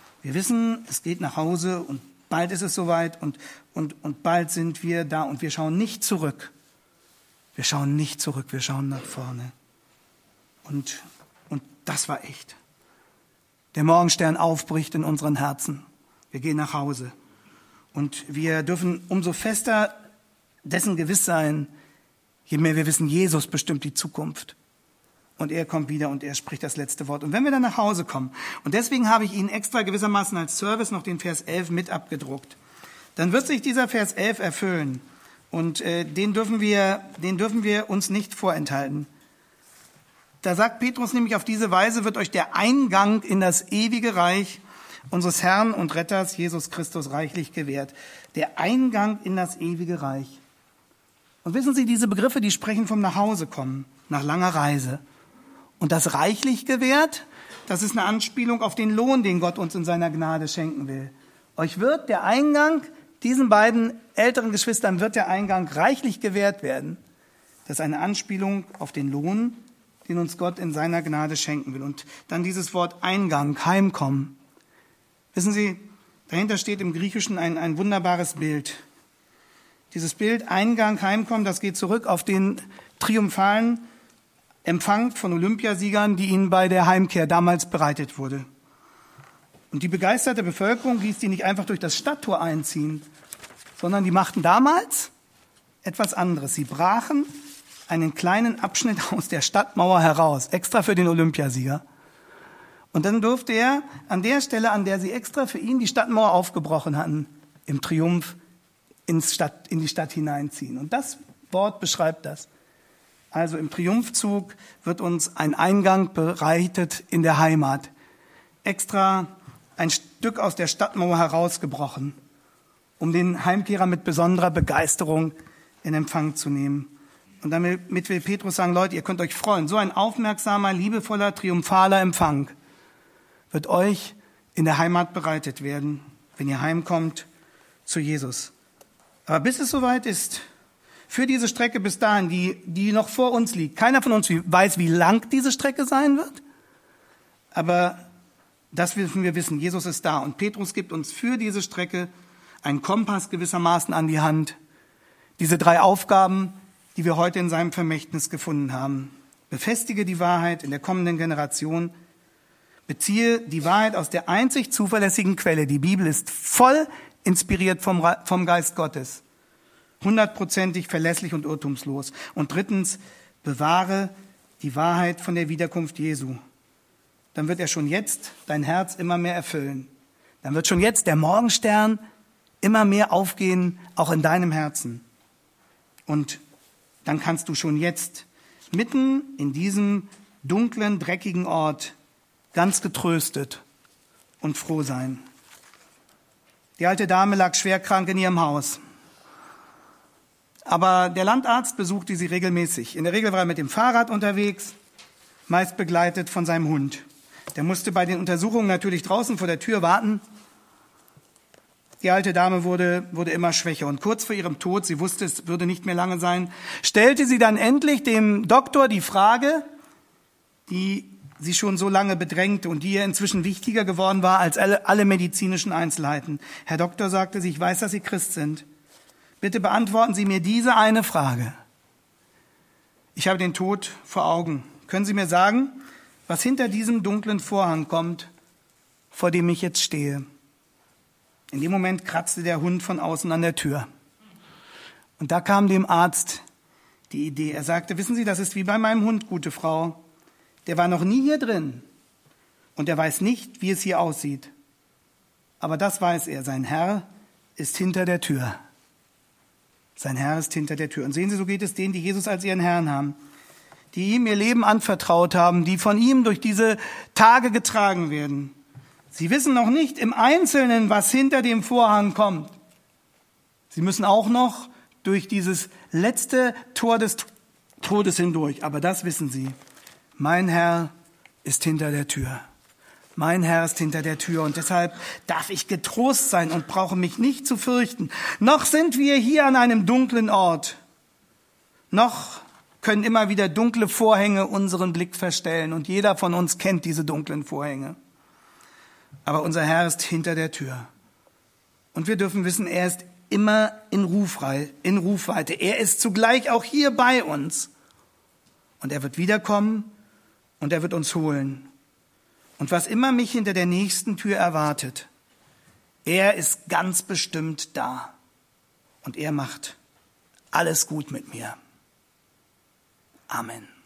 es geht nach Hause und bald ist es soweit und bald sind wir da und wir schauen nicht zurück. Wir schauen nicht zurück, wir schauen nach vorne. Und das war echt. Der Morgenstern aufbricht in unseren Herzen. Wir gehen nach Hause. Und wir dürfen umso fester dessen gewiss sein, je mehr wir wissen, Jesus bestimmt die Zukunft. Und er kommt wieder und er spricht das letzte Wort. Und wenn wir dann nach Hause kommen, und deswegen habe ich Ihnen extra gewissermaßen als Service noch den Vers 11 mit abgedruckt, dann wird sich dieser Vers 11 erfüllen. Und den dürfen wir uns nicht vorenthalten. Da sagt Petrus nämlich, auf diese Weise wird euch der Eingang in das ewige Reich unseres Herrn und Retters Jesus Christus reichlich gewährt. Der Eingang in das ewige Reich. Und wissen Sie, diese Begriffe, die sprechen vom Nachhausekommen, nach langer Reise. Und das reichlich gewährt, das ist eine Anspielung auf den Lohn, den Gott uns in seiner Gnade schenken will. Euch wird der Eingang, diesen beiden älteren Geschwistern wird der Eingang reichlich gewährt werden. Das ist eine Anspielung auf den Lohn, den uns Gott in seiner Gnade schenken will. Und dann dieses Wort Eingang, Heimkommen. Wissen Sie, dahinter steht im Griechischen ein wunderbares Bild. Dieses Bild Eingang, Heimkommen, das geht zurück auf den triumphalen Empfang von Olympiasiegern, die ihnen bei der Heimkehr damals bereitet wurde. Und die begeisterte Bevölkerung ließ die nicht einfach durch das Stadttor einziehen, sondern die machten damals etwas anderes. Sie brachen einen kleinen Abschnitt aus der Stadtmauer heraus, extra für den Olympiasieger. Und dann durfte er an der Stelle, an der sie extra für ihn die Stadtmauer aufgebrochen hatten, im Triumph in die Stadt hineinziehen. Und das Wort beschreibt das. Also im Triumphzug wird uns ein Eingang bereitet in der Heimat. Extra ein Stück aus der Stadtmauer herausgebrochen, um den Heimkehrer mit besonderer Begeisterung in Empfang zu nehmen. Und damit will Petrus sagen, Leute, ihr könnt euch freuen. So ein aufmerksamer, liebevoller, triumphaler Empfang wird euch in der Heimat bereitet werden, wenn ihr heimkommt zu Jesus. Aber bis es soweit ist, für diese Strecke bis dahin, die noch vor uns liegt, keiner von uns weiß, wie lang diese Strecke sein wird, aber das dürfen wir wissen, Jesus ist da. Und Petrus gibt uns für diese Strecke einen Kompass gewissermaßen an die Hand. Diese 3 Aufgaben, die wir heute in seinem Vermächtnis gefunden haben. Befestige die Wahrheit in der kommenden Generation. Beziehe die Wahrheit aus der einzig zuverlässigen Quelle. Die Bibel ist voll inspiriert vom Geist Gottes. 100%ig verlässlich und irrtumslos. Und 3. bewahre die Wahrheit von der Wiederkunft Jesu. Dann wird er schon jetzt dein Herz immer mehr erfüllen. Dann wird schon jetzt der Morgenstern immer mehr aufgehen, auch in deinem Herzen. Und dann kannst du schon jetzt mitten in diesem dunklen, dreckigen Ort ganz getröstet und froh sein. Die alte Dame lag schwerkrank in ihrem Haus. Aber der Landarzt besuchte sie regelmäßig. In der Regel war er mit dem Fahrrad unterwegs, meist begleitet von seinem Hund. Der musste bei den Untersuchungen natürlich draußen vor der Tür warten. Die alte Dame wurde immer schwächer. Und kurz vor ihrem Tod, sie wusste, es würde nicht mehr lange sein, stellte sie dann endlich dem Doktor die Frage, die sie schon so lange bedrängte und die ihr inzwischen wichtiger geworden war als alle medizinischen Einzelheiten. Herr Doktor, sagte sie, ich weiß, dass Sie Christ sind. Bitte beantworten Sie mir diese eine Frage. Ich habe den Tod vor Augen. Können Sie mir sagen, was hinter diesem dunklen Vorhang kommt, vor dem ich jetzt stehe? In dem Moment kratzte der Hund von außen an der Tür. Und da kam dem Arzt die Idee. Er sagte, wissen Sie, das ist wie bei meinem Hund, gute Frau. Der war noch nie hier drin und er weiß nicht, wie es hier aussieht. Aber das weiß er, sein Herr ist hinter der Tür. Sein Herr ist hinter der Tür. Und sehen Sie, so geht es denen, die Jesus als ihren Herrn haben, die ihm ihr Leben anvertraut haben, die von ihm durch diese Tage getragen werden. Sie wissen noch nicht im Einzelnen, was hinter dem Vorhang kommt. Sie müssen auch noch durch dieses letzte Tor des Todes hindurch. Aber das wissen sie. Mein Herr ist hinter der Tür. Mein Herr ist hinter der Tür. Und deshalb darf ich getrost sein und brauche mich nicht zu fürchten. Noch sind wir hier an einem dunklen Ort. Noch können immer wieder dunkle Vorhänge unseren Blick verstellen. Und jeder von uns kennt diese dunklen Vorhänge. Aber unser Herr ist hinter der Tür. Und wir dürfen wissen, er ist immer in Rufweite. Er ist zugleich auch hier bei uns. Und er wird wiederkommen und er wird uns holen. Und was immer mich hinter der nächsten Tür erwartet, er ist ganz bestimmt da. Und er macht alles gut mit mir. Amen.